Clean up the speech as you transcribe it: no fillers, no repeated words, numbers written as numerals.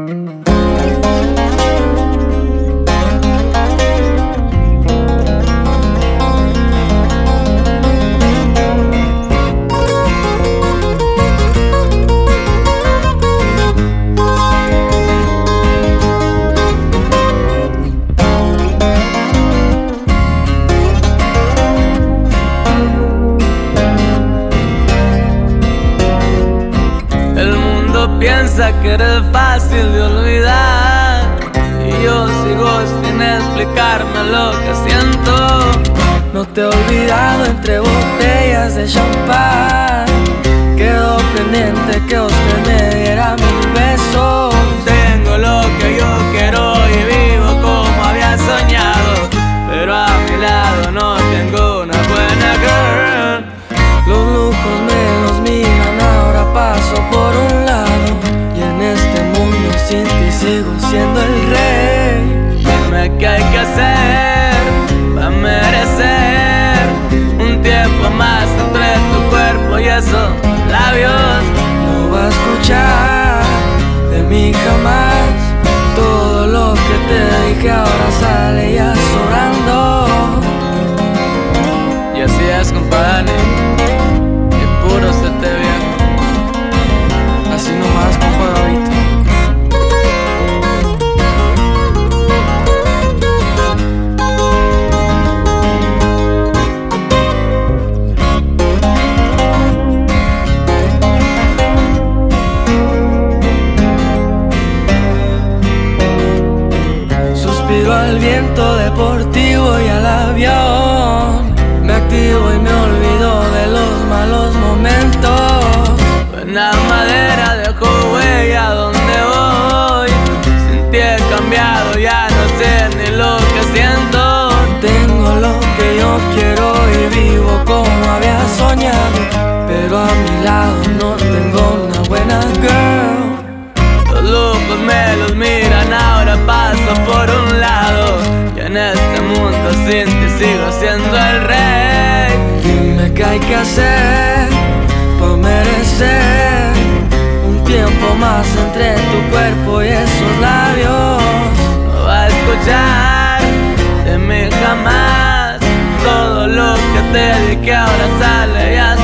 Piensa que eres fácil de olvidar y yo sigo sin explicarme lo que siento. No te he olvidado entre botellas de champán. Quedó pendiente que usted me diera 1000 besos. Tengo lo que yo quiero y vivo como había soñado, pero a mi lado no tengo una buena girl. Los lujos me los miran, ahora paso por un lado, y en este mundo sin ti sigo siendo el rey. Dime qué hay que hacer para merecer un tiempo más entre tu cuerpo y esos labios. No va a escuchar de mí jamás. Todo lo que te dije ahora sale ya sobrando. Y así es, compadre, que puro se te viejo. Así nomás, compadrito. Suspiro al viento deportivo y al avión. Me activo y me olvido de los malos momentos. Buena madera dejó huella donde voy. Sin ti he cambiado, ya no sé ni lo que siento. Tengo lo que yo quiero y vivo como había soñado, pero a mi lado no tengo una buena girl. Los lujos me los miran, ahora paso por un lado, y en este mundo sin ti sigo siendo el rey. Dime qué hay que hacer para merecer un tiempo más entre tu cuerpo y esos labios. No va a escuchar de mí jamás. Todo lo que te dije ahora sale ya